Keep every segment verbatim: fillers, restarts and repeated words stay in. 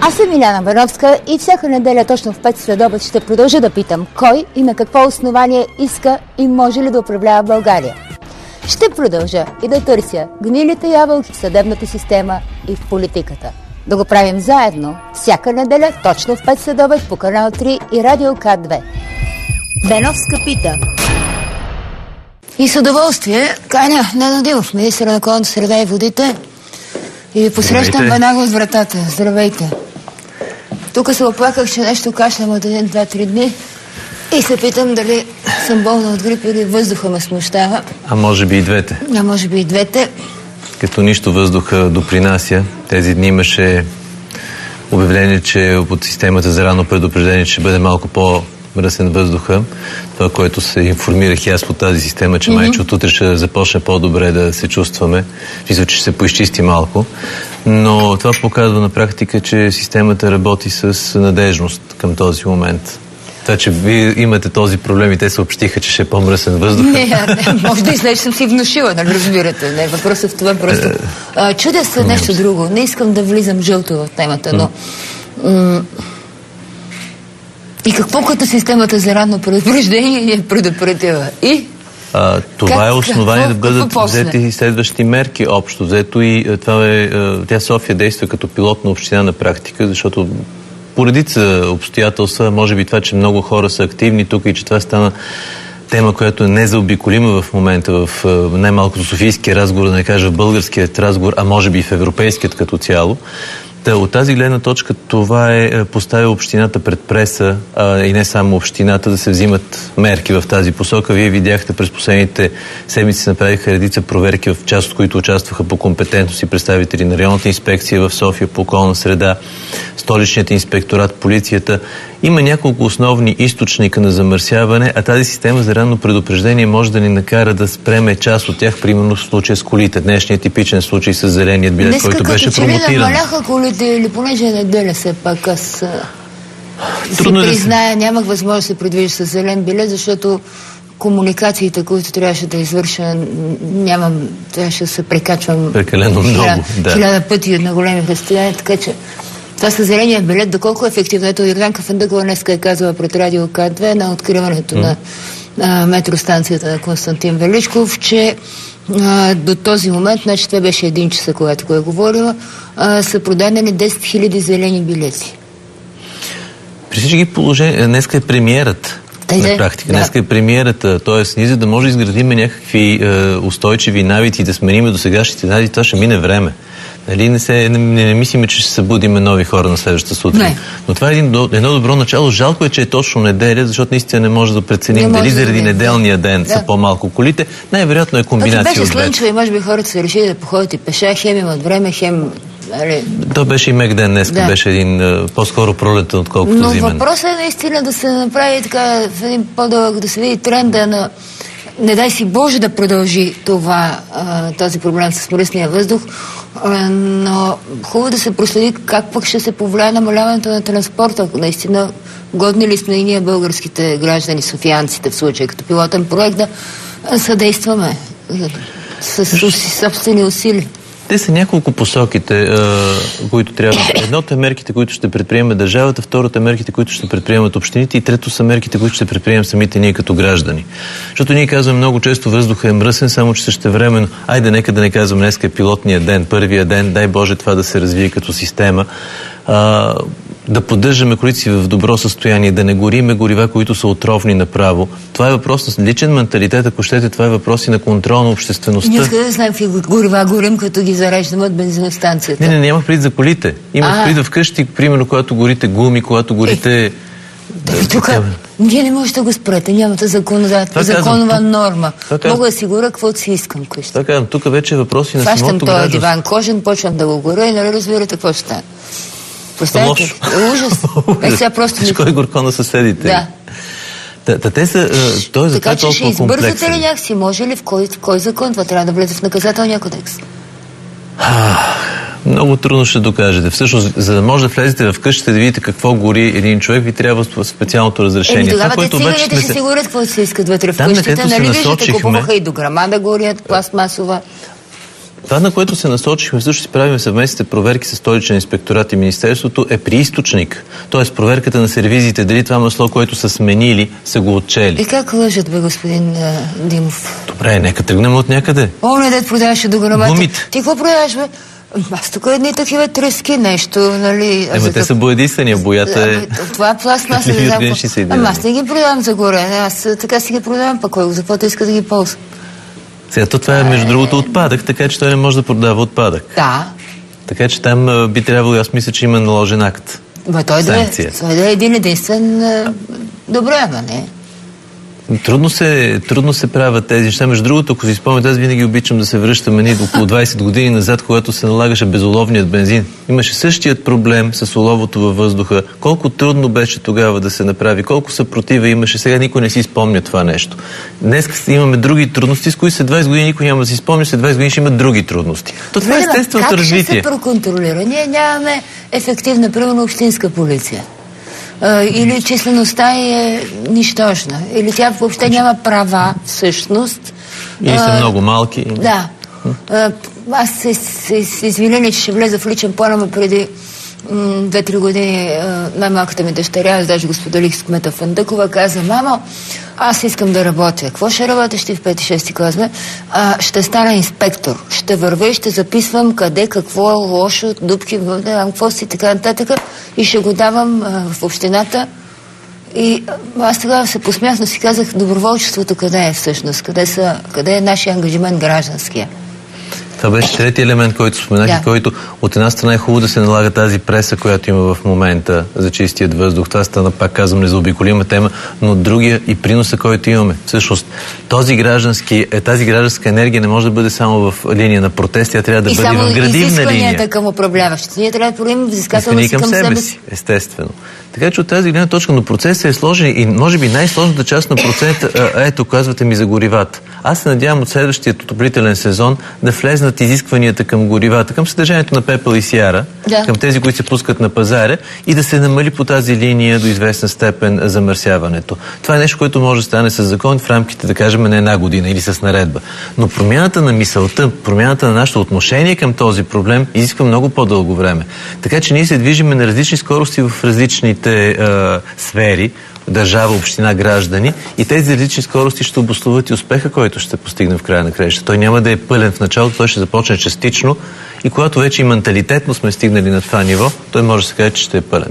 Аз съм Иляна Бановска и всяка неделя точно в пет следобед ще продължа да питам кой и на какво основание иска и може ли да управлява България. Ще продължа и да търся гнилите ябълки в съдебната система и в политиката. Да го правим заедно всяка неделя точно в пет следобед по канал три и Радио К две. Беновска пита. И с удоволствие каня Нено Дилов, министър на околната среда и водите, и ви посрещам веднага от вратата. Здравейте. Тук се оплаках, че нещо кашлям от един, два, три дни и се питам дали съм болна от грип или въздуха ме смущава. А може би и двете. А може би и двете. Като нищо въздуха допринася. Тези дни имаше обявление, че от системата за ранно предупреждение ще бъде малко по-мръсен въздуха. Това, което се информирах и аз по тази система, че mm-hmm. майче от утре ще започне по-добре да се чувстваме. Мисля, че ще се поизчисти малко. Но това показва на практика, че системата работи с надежност към този момент. Това, че вие имате този проблем и те съобщиха, че ще е по-мръсен въздух. Не, не, може да излезе, съм си внушила, нали разбирате. Не, въпросът в това просто. А, чудя се нещо друго. Не искам да влизам жълто в темата, но... М- и какво като системата за ранно предупреждение ни е предупредила? И? А, това как, е основание какво, да бъдат взети следващи мерки общо. Взето и това е... Тя София действа като пилотна община на практика, защото по редица обстоятелства, може би това, че много хора са активни тук и че това стана тема, която е незаобиколима в момента в най-малкото софийския разговор, да не кажа в българският разговор, а може би в европейският като цяло. Та, от тази гледна точка това е поставя общината пред преса, а, и не само общината, да се взимат мерки в тази посока. Вие видяхте през последните седмици направиха редица проверки, в част от които участваха по компетентност и представители на районната инспекция в София по околна среда, столичният инспекторат, полицията. Има няколко основни източника на замърсяване, а тази система за ранно предупреждение може да ни накара да спреме част от тях, примерно в случая с колите. Днешният типичен случай с зеленият билет, днеска, който беше промотиран. Днеска намаляха колите или понеже е неделя все пак аз Трудно си да призная, се... нямах възможност да се предвижда с зелен билет, защото комуникациите, които трябваше да извърша, нямам, трябваше да се прекачвам прекалено много, хиляда, да. хиляда пъти на големи разстояния, така че това със зеления билет, доколко е ефективно. Ето Йорданка Фандъкова днеска е казала пред Радио К две на откриването mm. на а, метростанцията на Константин Величков, че а, до този момент, значи това беше един часа, когато го е говорила, а, са продадени десет хиляди зелени билети. При всички положения, днеска е премиерът. На практика. Да. Днеска е премиерата, т.е. ние за да може да изградим някакви е, устойчиви навици, да сменим до сегашните навици, това ще мине време. Нали? Не, се, не, не, не мислиме, че ще събудиме нови хора на следващата сутрин. Не. Но това е един, едно добро начало. Жалко е, че е точно неделя, защото наистина не може да преценим дали заради неделния ден да. са по-малко колите. Най-вероятно е комбинация от двете. Беше слънчево и може би хората са решили да походят и пеша, хем имат време, хем... Али... То беше и мек ден днес, да. беше един по-скоро пролетен, отколкото Но зимен. Но въпросът е наистина да се направи така в един по-дълъг, да се види тренда на... Не дай си Боже да продължи това, а, този проблем с мръсния въздух, а, но хубаво да се проследи как пък ще се повлияе намаляването на транспорта. Наистина годни ли сме и ние българските граждани, софиянците в случая, като пилотен проект да съдействаме с, с, с собствени усилия. Те са няколко посоките, а, които трябва. Едното е мерките, които ще предприеме държавата, второто е мерките, които ще предприемат общините и трето са мерките, които ще предприемем самите ние като граждани. Защото ние казваме много често въздуха е мръсен, само че същевременно, айде нека да не казвам, днес е пилотния ден, първия ден, дай Боже това да се развие като система. А, да поддържаме колите си в добро състояние, да не гориме горива, които са отровни направо. Това е въпрос на личен менталитет, ако щете, това е въпрос и на контрол на обществеността. Ние искаме да знаем какви горива горим, като ги зареждаме от бензиностанцията. Не, не, нямах предвид за колите. Имах предвид вкъщи, примерно, когато горите гуми, когато горите... Е, да, тук, вие не можете да го спрете, нямате законодателство, законова казвам, норма. Мога да си горя каквото си искам къщи. Това казвам, тук вече е въпроси на Фащам самото този диван кожен, почвам да го горя и нали разбирате какво ще стане. Представете, ужас. Е, сега просто... Всичко е горко на съседите. Да. Та, та те са... Той така че ще избързате комплексен. ли някакси? Може ли в кой, в кой закон? Това трябва да влезе в наказателния кодекс. Много трудно ще докажете. Всъщност, за да може да влезете в къщата да видите какво гори един човек, ви трябва специалното разрешение. Еми, тогава те циганите ще се... си горят какво си искат вътре в къщата. Нали виждате, купуваха и до грама да горят, пластмасова. това, на което се насочихме, всъщност си правим съвместните проверки с столичен инспекторат и Министерството, е при източник. Тоест проверката на сервизите, дали това масло, което са сменили, са го отчели. И как лъжат, бе, господин а, Димов? Добре, нека тръгнем от някъде. О, не, дет продаваше до грамата. Гумите. Ти какво продаваш, бе? Аз тук едни такива трески, нещо, нали... Ема те са боядисания, боята е... Това е пластмаса. Ама аз не ги продавам за горене, аз така си ги продавам, пък кой за каквото иска да ги ползва. Сега, то това е между другото отпадък, така че той не може да продава отпадък. Да. Така че там а, би трябвало, аз мисля, че има наложен акт. Бе, той да е, той да е един единствен... А, добре, ама не. Трудно се, трудно се правят тези неща. Между другото, ако си спомняте, аз винаги обичам да се връщам едни около двайсет години назад, когато се налагаше безоловният бензин. Имаше същият проблем с оловото във въздуха. Колко трудно беше тогава да се направи, колко съпротива имаше. Сега никой не си спомня това нещо. Днес имаме други трудности, с които след двайсет години никой няма да си спомня, след двайсет години ще има други трудности. То това е естественото развитие. Как ще се проконтролира? Ние нямаме ефективна, примерно, общинска полиция. Или числеността е нищожна, или тя въобще няма права всъщност. Или са много малки. Да. Аз се, се, се извинени, че ще влеза в личен план, ама преди две-три години най-малката ми дъщеря, аз даже го споделих с кмета Фандъкова, каза: мамо, аз искам да работя. Какво ще работиш ти в пети-шести клас, бе? А, ще стана инспектор. Ще вървя и ще записвам къде, какво е лошо, дупки, какво си, така нататък. И ще го давам а, в общината. И аз тогава се посмях, но си казах: доброволчеството къде е всъщност? Къде, са, къде е нашия ангажимент гражданския? Това беше трети елемент, който споменах, да. И който от една страна е хубаво да се налага тази преса, която има в момента за чистият въздух. Това стана, пак казвам, незаобиколима тема, но другия и приноса, който имаме. Всъщност, този граждански, тази гражданска енергия не може да бъде само в линия на протест, тя трябва да и бъде в градивна линия. И само изискванията към управляващите. Ние трябва да проявим взискателност към, към себе си. Естествено. Така че от тази гледна точка, но процесът е сложен и може би най-сложната част на процента, ето, казвате ми за горивата. Аз се надявам от следващия отоплителен сезон да влезнат изискванията към горивата, към съдържанието на пепел и сяра, да. Към тези, които се пускат на пазара и да се намали по тази линия до известна степен замърсяването. Това е нещо, което може да стане с закон в рамките, да кажем, на една година или с наредба. Но промяната на мисълта, промяната на нашето отношение към този проблем изисква много по-дълго време. Така че ние се движиме на различни скорости в различните е, сфери, държава, община, граждани, и тези различни скорости ще обословят и успеха, който ще постигне в края на краищата. Той няма да е пълен в началото, той ще започне частично и когато вече и менталитетно сме стигнали на това ниво, той може да се каже, че ще е пълен.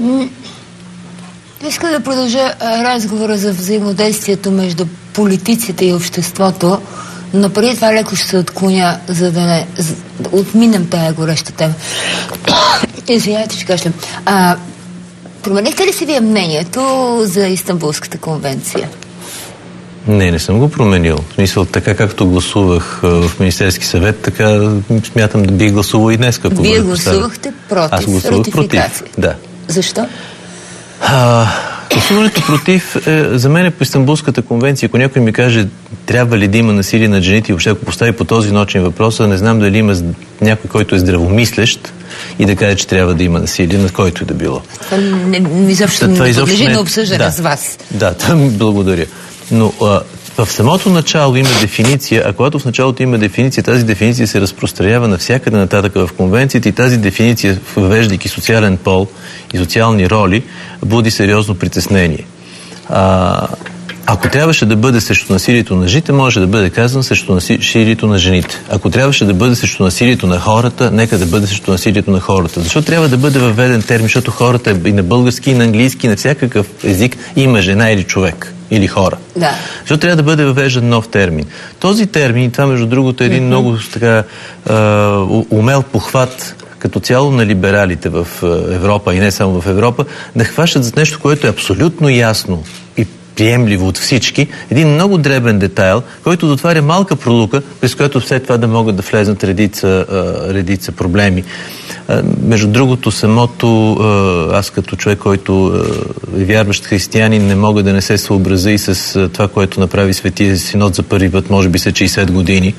Искам да продължа а, разговора за взаимодействието между политиците и обществото, но преди това леко ще се отклоня, за да не за, да отминем тая гореща тема. Извинявайте, че кашлям. А, променихте ли си вие мнението за Истанбулската конвенция? Не, не съм го променил. В смисъл, така както гласувах в Министерски съвет, така смятам да бих гласувал и днес. Вие гласувахте против Аз гласувах ратификация? Против, да. Защо? А, гласуването против е, за мен е по Истанбулската конвенция. Ако някой ми каже, трябва ли да има насилие над жените и въобще ако постави по този начин въпроса, не знам дали има някой, който е здравомислещ и да каже, че трябва да има насилие над който и да било. Това не, изобщо не подлежи на обсъждане да, с вас. Да, това ми благодаря. Но а, в самото начало има дефиниция, а когато в началото има дефиниция, тази дефиниция се разпространява навсякъде нататък в конвенцията и тази дефиниция, въвеждайки социален пол и социални роли, буди сериозно притеснение. А, ако трябваше да бъде срещу насилието на жените, може да бъде казано срещу насилието на жените. Ако трябваше да бъде срещу насилието на хората, нека да бъде срещу насилието на хората. Защо трябва да бъде въведен термин? Защото хората и на български, и на английски, и на всякакъв език има жена или човек. Или хора. Да. Защото трябва да бъде въвеждан нов термин. Този термин, и това между другото е един mm-hmm. много така умел похват като цяло на либералите в Европа и не само в Европа, да хващат за нещо, което е абсолютно ясно и приемливо от всички, един много дребен детайл, който дотваря малка пролука, през която след това да могат да влезнат редица, редица проблеми. Между другото, самото аз като човек, който е вярващ християнин, не мога да не се съобразя и с това, което направи Светия Синод за първи път, може би след шейсет години.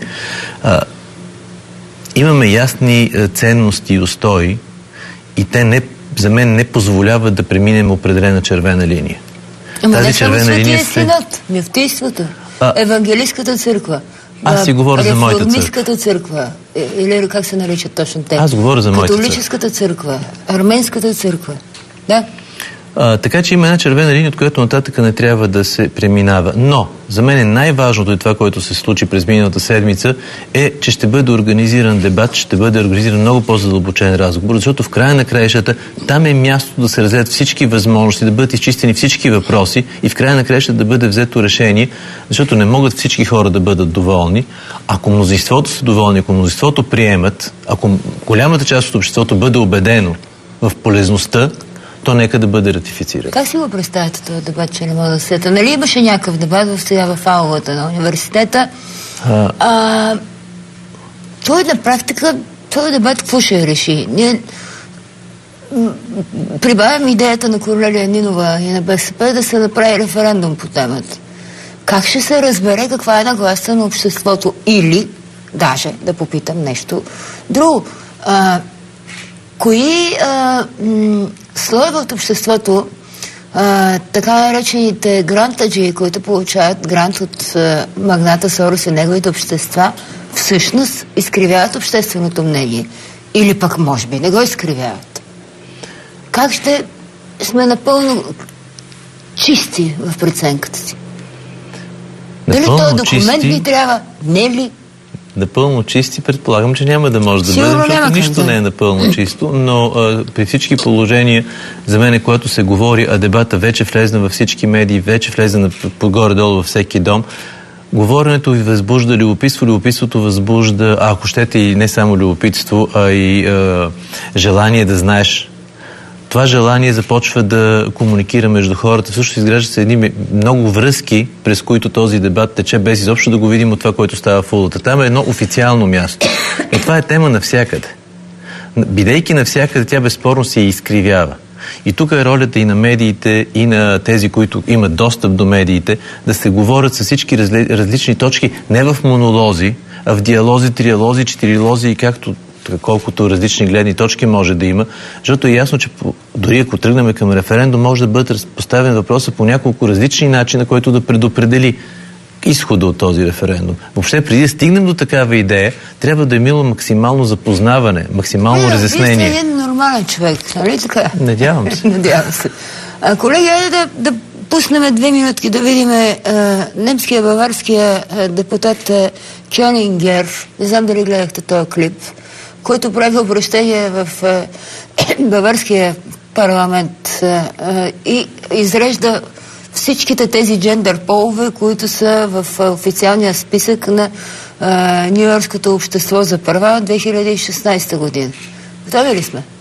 Имаме ясни ценности и устои и те не, за мен не позволяват да преминем определена червена линия. Ама тази не само Светия Синод, мюфтийството, а... Евангелийската църква, Аз си говоря за моята църква. Реформистката църква, или как се наричат точно те? Аз говоря за моята църква. Католическата църква, арменската църква. Да? А, така че има една червена линия, от която нататък не трябва да се преминава. Но, за мен е най-важното и това, което се случи през миналата седмица, е, че ще бъде организиран дебат, ще бъде организиран много по-задълбочен разговор, защото в края на краищата там е мястото да се разгледат всички възможности, да бъдат изчистени всички въпроси и в края на краищата да бъде взето решение, защото не могат всички хора да бъдат доволни. Ако мнозинството са доволни, ако мнозинството приемат, ако голямата част от обществото бъде убедено в полезността, то нека да бъде ратифициран. Как си го представяте този дебат, че не мога да сета? Нали имаше някакъв дебат в сега в аулата на университета? А... А, той на практика, този дебат какво ще реши? Ние прибавям идеята на Корнелия Нинова и на БСП да се направи референдум по темата. Как ще се разбере каква е нагласа на обществото? Или, даже да попитам нещо друго. А, кои а, м- слоеве от обществото, а, така наречените грантаджи, които получават грант от а, магната Сорос и неговите общества, всъщност изкривяват общественото мнение? Или пък, може би, не го изкривяват? Как ще сме напълно чисти в преценката си? Дали този документ ни трябва? Не ли? Напълно чисти, предполагам, че няма да може да бъде, защото нищо не е напълно чисто, но а, при всички положения, за мен, когато се говори, а дебата вече влезна във всички медии, вече влезна по-горе-долу във всеки дом, говоренето ви възбужда любопитство, любопитството възбужда, а ако щете и не само любопитство, а и а, желание да знаеш. Това желание започва да комуникира между хората. Също изграждат се едни много връзки, през които този дебат тече, без изобщо да го видим от това, което става в улата. Там е едно официално място. Но това е тема навсякъде. Бидейки навсякъде, тя безспорно се изкривява. И тук е ролята и на медиите, и на тези, които имат достъп до медиите, да се говорят с всички разли... различни точки, не в монолози, а в диалози, триалози, четирилози и както колкото различни гледни точки може да има, защото е ясно, че дори ако тръгнем към референдум, може да бъде поставен въпроса по няколко различни начина, който да предопредели изхода от този референдум. Въобще, преди да стигнем до такава идея, трябва да е имало максимално запознаване, максимално yeah, разяснение. Вие сте един нормален човек, нали така? Надявам се. Надявам се. А, колеги, айде да, да пуснем две минутки да видим а, немския, баварския а, депутат а, Кьонингер. Не знам дали гледахте този клип, който прави обращение в а, баварския парламент а, а, и изрежда всичките тези джендър полове, които са в а, официалния списък на Нью-Йоркското общество за права две хиляди и шестнадесета година. Готови ли сме?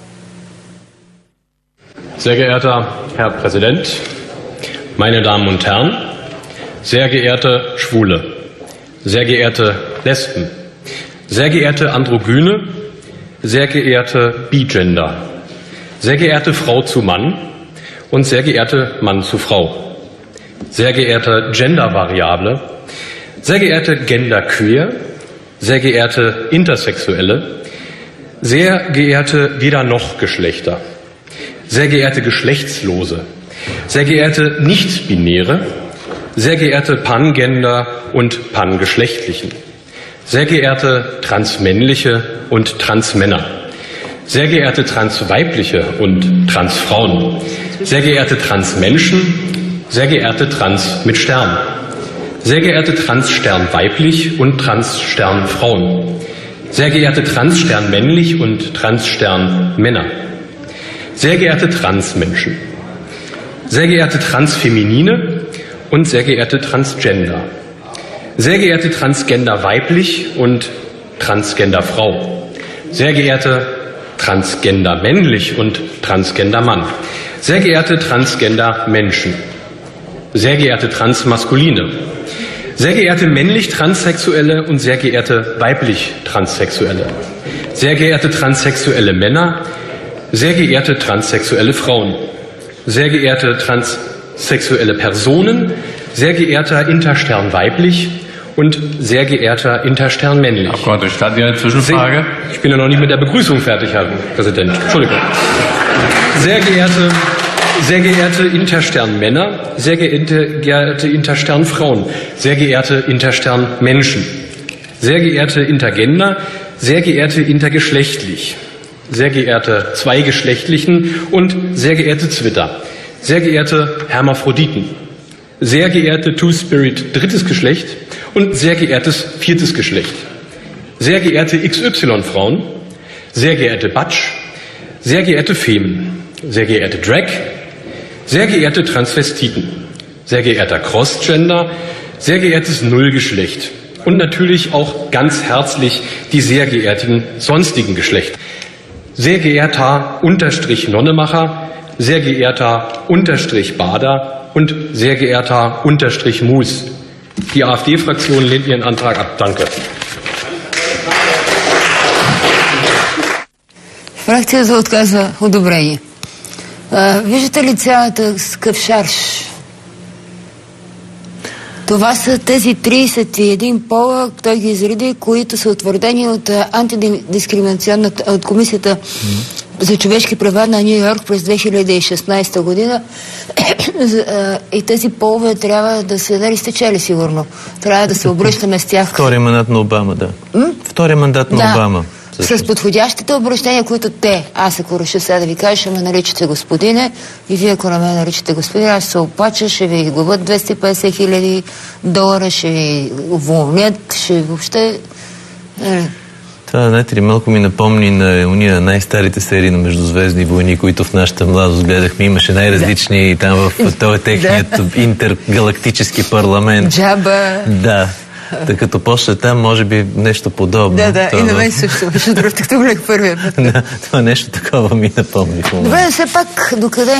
Sehr geehrter Herr Präsident, meine Damen und Herren, sehr geehrte Schwule, sehr geehrte Lesben, sehr geehrte Androgyne, sehr geehrte Bigender, sehr geehrte Frau zu Mann und sehr geehrte Mann zu Frau, sehr geehrte Gendervariable, sehr geehrte Genderqueer, sehr geehrte Intersexuelle, sehr geehrte weder noch Geschlechter, sehr geehrte Geschlechtslose, sehr geehrte Nicht-Binäre, sehr geehrte Pangender und Pangeschlechtlichen, sehr geehrte Transmännliche und Transmänner, sehr geehrte Transweibliche und Transfrauen, sehr geehrte Transmenschen, sehr geehrte Trans mit Stern, sehr geehrte Transstern weiblich und Transstern Frauen, sehr geehrte Transstern männlich und Transstern Männer, sehr geehrte Transmenschen, sehr geehrte Transfeminine und sehr geehrte Transgender, sehr geehrte Transgender weiblich und Transgender Frau, sehr geehrte Transgender männlich und Transgender Mann, sehr geehrte Transgender Menschen, sehr geehrte Transmaskuline, sehr geehrte männlich Transsexuelle und sehr geehrte weiblich Transsexuelle, sehr geehrte transsexuelle Männer, sehr geehrte transsexuelle Frauen, sehr geehrte transsexuelle Personen, sehr geehrter Interstern weiblich und sehr geehrter Interstern männlich. Abgeordneter, gestatten Sie eine Zwischenfrage? Ich bin ja noch nicht mit der Begrüßung fertig, Herr Präsident. Entschuldigung. Sehr geehrte sehr geehrte Interstern-Männer, sehr geehrte Interstern-Frauen, sehr geehrte Interstern-Menschen, sehr geehrte Intergender, sehr geehrte intergeschlechtlich, sehr geehrte Zweigeschlechtlichen und sehr geehrte Zwitter, sehr geehrte Hermaphroditen, sehr geehrte Two-Spirit drittes Geschlecht und sehr geehrtes viertes Geschlecht, sehr geehrte X Y-Frauen, sehr geehrte Batsch, sehr geehrte Femen, sehr geehrte Drag, sehr geehrte Transvestiten, sehr geehrter Crossgender, sehr geehrtes Nullgeschlecht und natürlich auch ganz herzlich die sehr geehrten sonstigen Geschlechter. Sehr geehrter Unterstrich Nonnemacher, sehr geehrter Unterstrich Bader und sehr geehrter Unterstrich Mus. Die AfD-Fraktion lehnt ihren Antrag ab. Danke. Фракцията отказва одобрение. А, виждате ли цялата скъп шарж? Това са тези тридесет и един пола, той ги изреди, които са утвърдени от антидискриминационната, от Комисията mm-hmm. за човешки права на Ню Йорк през две хиляди и шестнадесета година. И тези полове трябва да се, нали сте чели сигурно, трябва да се обръщаме с тях. Втория мандат на Обама, да. М? Втория мандат на да. Обама. С подходящите обращения, които те, аз ако реша сега да ви кажа, ще ме наричате господине и вие ако не ме наричате господине, аз се оплача, ще ви глобят двеста и петдесет хиляди долара, ще ви уволнят, ще въобще... Това, знаете ли, малко ми напомни на уния най-старите серии на Междузвездни войни, които в нашата младост гледахме. Имаше най-различни там в този техният интергалактически парламент. Джаба. Да. Тъй като после там, може би нещо подобно. Да, да, това, и на мен също. Защото другото като гледах първия път. Да, това нещо такова ми напомни в момента. Добре, все пак, докъде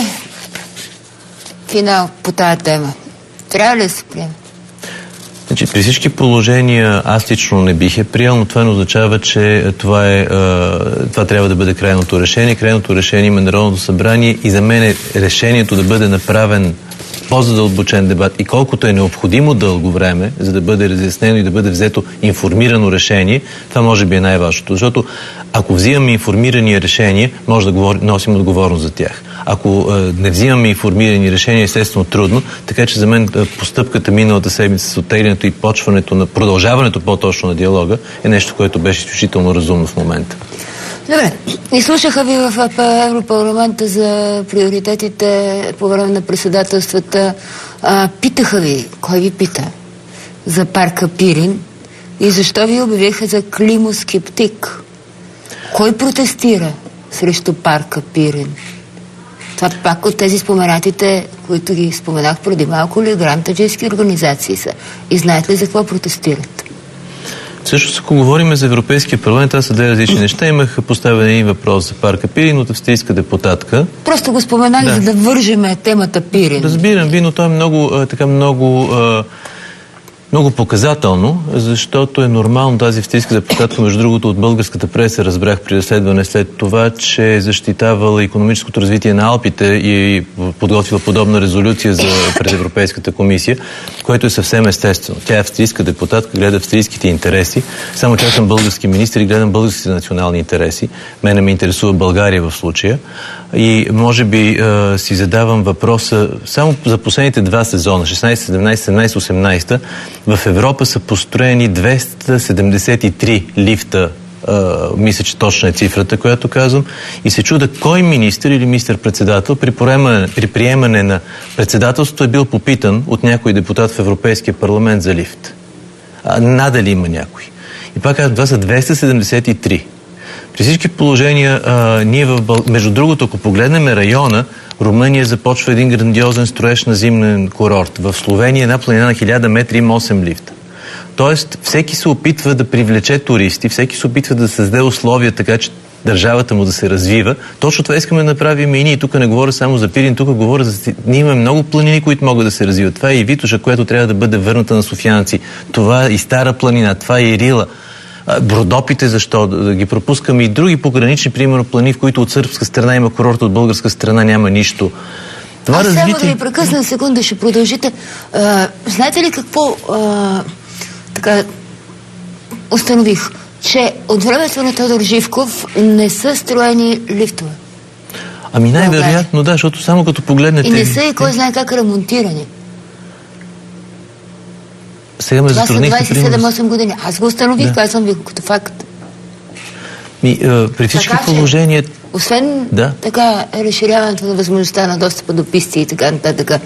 финал по тая тема? Трябва ли да се приеме? Значи, при всички положения аз лично не бих е приел, но това не означава, че това, е, това трябва да бъде крайното решение. Крайното решение има Народното събрание и за мен е решението да бъде направен по-задълбочен дебат и колкото е необходимо дълго време, за да бъде разяснено и да бъде взето информирано решение, това може би е най-важното. Защото ако взимаме информирани решения, може да говори, носим отговорност за тях. Ако е, не взимаме информирани решения, естествено трудно, така че за мен постъпката миналата седмица с оттеглянето и почването на продължаването по-точно на диалога е нещо, което беше изключително разумно в момента. Добре. И слушаха ви в Европарламента за приоритетите по време на председателствата. А, питаха ви, кой ви пита за парка Пирин и защо ви обявиха за климоскептик? Кой протестира срещу парка Пирин? Това пак от тези споменатите, които ги споменах преди малко, ли грантаджийски организации са. И знаете ли за какво протестират? Също, ако говорим за Европейския парламент, това са две различни неща. Имах поставен един въпрос за парка Пирин от австрийска депутатка. Просто го споменах, да. За да вържеме темата Пирин. Разбирам ви, но то е много, така много... Много показателно, защото е нормално тази австрийска депутатка, между другото от българската преса разбрах при разследване след това, че е защитавала икономическото развитие на Алпите и подготвила подобна резолюция за пред Европейската комисия, което е съвсем естествено. Тя е австрийска депутатка, гледа австрийските интереси, само че аз съм български министър и гледам българските национални интереси. Мене ме интересува България в случая. И може би е, си задавам въпроса, само за последните два сезона, шестнадесет, седемнадесет, седемнадесет, осемнадесет, в Европа са построени двеста седемдесет и три лифта, е, мисля, че точна е цифрата, която казвам, и се чуда кой министър или министър-председател при, при приемане на председателството е бил попитан от някой депутат в Европейския парламент за лифт. А, надали има някой. И пак казвам, това са двеста седемдесет и три. При всички положения, а, ние в Бъл... между другото, ако погледнем района, Румъния започва един грандиозен строеж на зимен курорт. В Словения една планина на хиляда метра има осем лифта. Тоест, всеки се опитва да привлече туристи, всеки се опитва да създаде условия така, че държавата му да се развива. Точно това искаме да направим и ние. Тук не говоря само за Пирин, тук говоря за... Ние имаме много планини, които могат да се развиват. Това е и Витоша, която трябва да бъде върната на софиянци. Това е и Стара планина, това е и Рила. Бродопите, защо да ги пропускаме, и други погранични, примерно плани, в които от сръбска страна има курорт, от българска страна няма нищо. Това Аз развитие... сега да ви прекъсна секунда, ще продължите. А, знаете ли какво а, така установих? Че от времето на Тодор Живков не са строени лифтове. Ами най-вероятно, да, защото само като погледнете... И не са и кой знае как ремонтирани. Сега ме това са двайсет и седем осем години. Аз го установих, да. Казвам ви като факт. Ми, а, при всички така, положения... Освен да. Така разширяването на възможността на достъпа до писти и така нататък,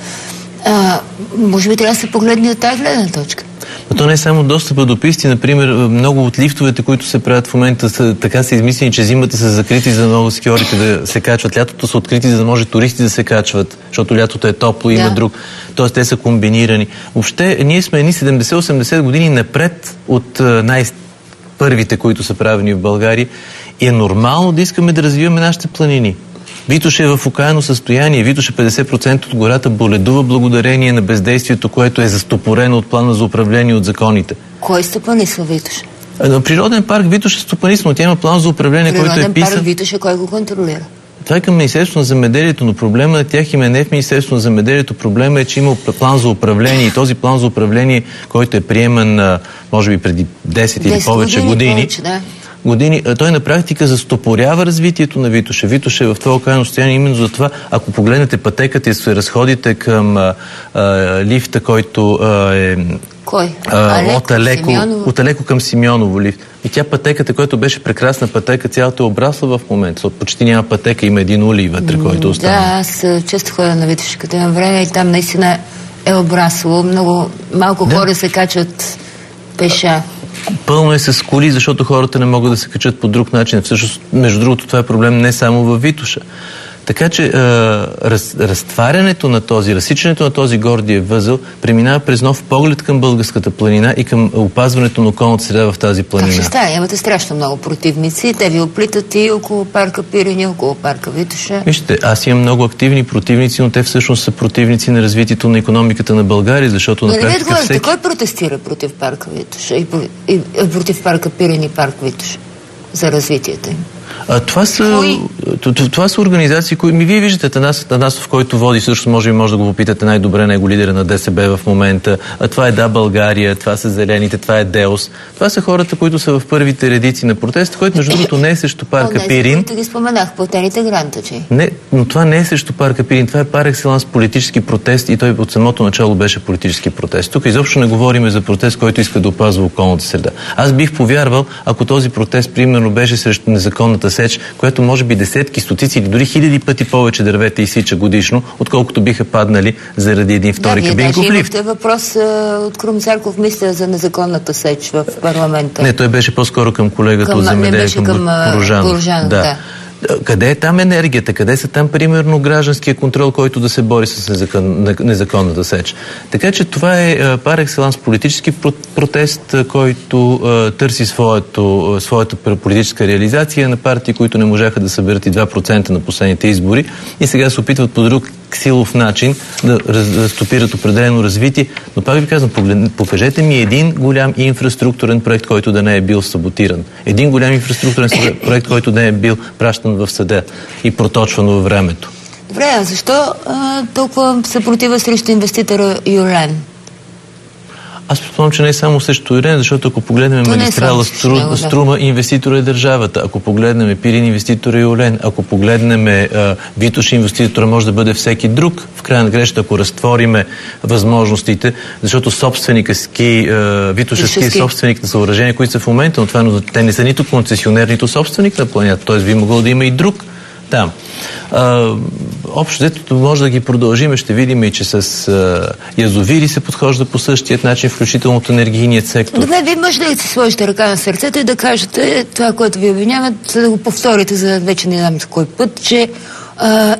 а, може би трябва да се погледне от тази гледна точка. Но то не е само достъпа до писти. Например, много от лифтовете, които се правят в момента, са, така са измислени, че зимата са закрити за много скиорите да се качват. Лятото са открити, за да може туристи да се качват, защото лятото е топло и да. Има друг. Тоест те са комбинирани. Въобще, ние сме едни седемдесет-осемдесет години напред от най-първите, които са правени в България. И е нормално да искаме да развиваме нашите планини. Витоша е в окаяно състояние. Витоша петдесет процента от гората боледува благодарение на бездействието, което е застопорено от плана за управление от законите. Кой стопанисва Витоша? Природен парк Витоша стопанисва, но тя има план за управление, Природен който е писан... парк Витоша, кой го контролира? Това е към Министерството на земеделието, но проблема на тях им е не в Министерството на земеделието. Проблема е, че има план за управление и този план за управление, който е приеман, може би преди десет или повече години, години повече, да. години, той на практика застопорява развитието на Витоша. Витоша е в това окаяно състояние именно за това, ако погледнете пътеката и се разходите към а, а, лифта, който а, е... Кой? А, Алеко, от, Алеко, от Алеко към Симеоново лифт. И тя пътеката, която беше прекрасна пътека, цялата е обрасла в момента. Почти няма пътека, има един улей вътре, който остана. Да, аз често ходя на Витоша, като имам време и там наистина е обрасло. Много малко да. Хора се качват пеша. Пълно е с коли, защото хората не могат да се качат по друг начин. Всъщност, между другото, това е проблем не само във Витоша. Така че а, раз, разтварянето на този, разсичането на този гордия възел преминава през нов поглед към българската планина и към опазването на околната среда в тази планина. Как ще стане? Имате страшно много противници. Те ви оплитат и около парка Пирин, около парка Витоша. Вижте, аз имам много активни противници, но те всъщност са противници на развитието на икономиката на България, защото на практика всеки... Кой протестира против парка Витоша и, и, и против парка Пирин и парк Витоша за развитието им? А, това, са, това са организации, които ми вие виждате Атанас Атанасов, който води, също може би може да го попитате най-добре, него лидера на ДСБ в момента. А, това е Да, България, това са Зелените, това е ДЕОС. Това са хората, които са в първите редици на протеста, който между другото не е срещу парка О, Пирин. Не, ги споменах, платените грантачи. Не, но това не е срещу парка Пирин, това е пар екселанс политически протест и той от самото начало беше политически протест. Тук изобщо не говорим за протест, който иска да опазва околната среда. Аз бих повярвал, ако този протест примерно беше срещу незаконната сеч, което може би десетки, стотици или дори хиляди пъти повече дървета изсича годишно, отколкото биха паднали заради един втори да, кабинков лифт. Да, въпрос а, от Крум Зарков, мисля, за незаконната сеч в парламента. Не, той беше по-скоро към колегата към, от земеделието към Порожанов. Да. да. Къде е там енергията? Къде са там, примерно, гражданския контрол, който да се бори с незакон, незаконната сеч? Така че това е пар екселанс политически протест, който а, търси своето, своята политическа реализация на партии, които не можаха да съберат и два процента на последните избори и сега се опитват по друг силов начин да, да стопират определено развитие. Но пак ви казвам, покажете ми един голям инфраструктурен проект, който да не е бил саботиран. Един голям инфраструктурен проект, който да не е бил пращан в съда и проточван във времето. Добре, а защо а, толкова съпротива срещу инвеститора Юлен? Аз предполагам, че не е само срещу Юлен, защото ако погледнем магистрала Стру... него, да. Струма, инвеститора е държавата. Ако погледнем Пирин, инвеститора е Юлен. Ако погледнем Витоша, инвеститора може да бъде всеки друг. В крайна грешта, ако разтвориме възможностите, защото собственика ски, Витоша ски е собственик на съоръжения, които са в момента, но това, но те не са нито концесионер, нито собственик на планета. Тоест би могъл да има и друг там. А, общо взето може да ги продължим, ще видим и че с а, язовири се подхожда по същия начин, включително от енергийният сектор. Добре, вие може да си сложите ръка на сърцето и да кажете това, което ви обвиняват, да го повторите за вече не знам с кой път, че а,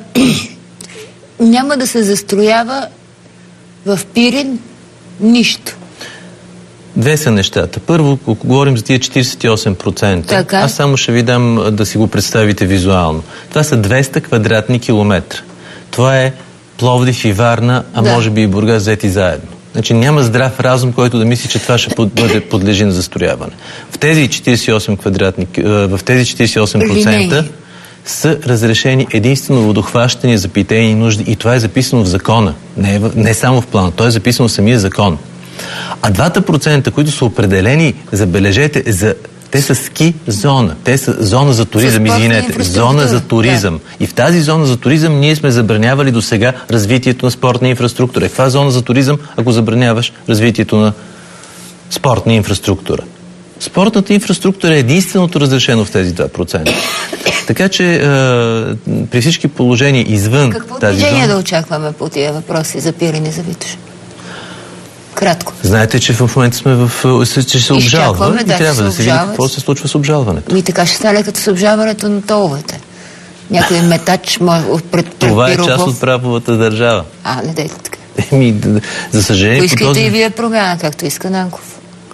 няма да се застроява в Пирин нищо. Две са нещата. Първо, ако говорим за тия четиридесет и осем процента, така? Аз само ще ви дам да си го представите визуално. Това са двеста квадратни километра. Това е Пловдив и Варна, а да. Може би и Бургас взети заедно. Значи няма здрав разум, който да мисли, че това ще бъде подлежи на застрояване. В тези четиридесет и осем квадратни, в тези четиридесет и осем процента са разрешени единствено водохващания за питейни нужди и това е записано в закона. Не, е, не само в плана, то е записано в самия закон. А двата процента, които са определени, забележете, за Те са ски зона. Те са зона за туризъм, извинете. Зона за туризъм. Да. И в тази зона за туризъм ние сме забранявали до сега развитието на спортна инфраструктура. Каква зона за туризъм, ако забраняваш развитието на спортна инфраструктура? Спортната инфраструктура е единственото разрешено в тези два процента. Така че е, при всички положения извън Какво тази зона... Какво движение да очакваме по тия въпроси за Пирин и за Витоша? Кратко. Знаете, че в момента сме в... че се обжалва и да, трябва да се види какво се случва с обжалването. И така ще стане като с обжалването на толовете. Някой метач пред Това е част от правовата държава. А, не дайте така. Еми, за съжаление... Поискайте този... и вие промяна, както иска Нанков.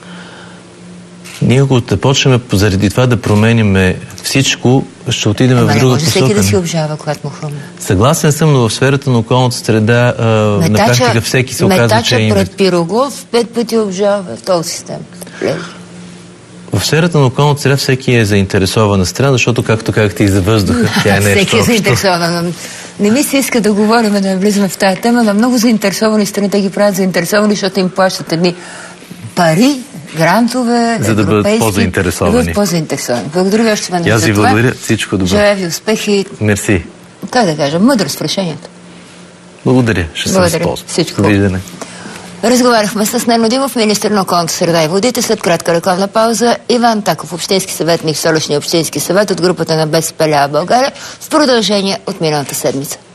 Ние ако да почнем заради това да променим всичко, ще отидем Ама в друга посока. посока. Всеки да си обжава, когато му хрумне. Съгласен съм, но в сферата на околната среда а, метача, на практика всеки се оказва, че метача пред Пирогов пет пъти обжава тол система. В сферата на околната среда всеки е заинтересована страна, защото, както казахте и за въздуха, тя е нещо всеки е заинтересован. Не ми се иска да говорим, да влизаме в тази тема, но много заинтересовани страни те ги правят заинтересовани, защото им плащат едни пари, грантове, за да бъдат по-заинтересовани. Да бъдат по-заинтересовани. Благодаря ви още веднъж за това. Аз ви благодаря. Всичко добро. Желая ви успехи. Мерси. Как да кажа, мъдрост в решението. Благодаря. Ще се възползвам. Всичко. Виждане. Разговаряхме с Нено Димов, министър на околната среда и водите. След кратка рекламна пауза Иван Таков, общински съветник в Столичния общински съвет от групата на БСП лява България, в продължение от миналата седмица.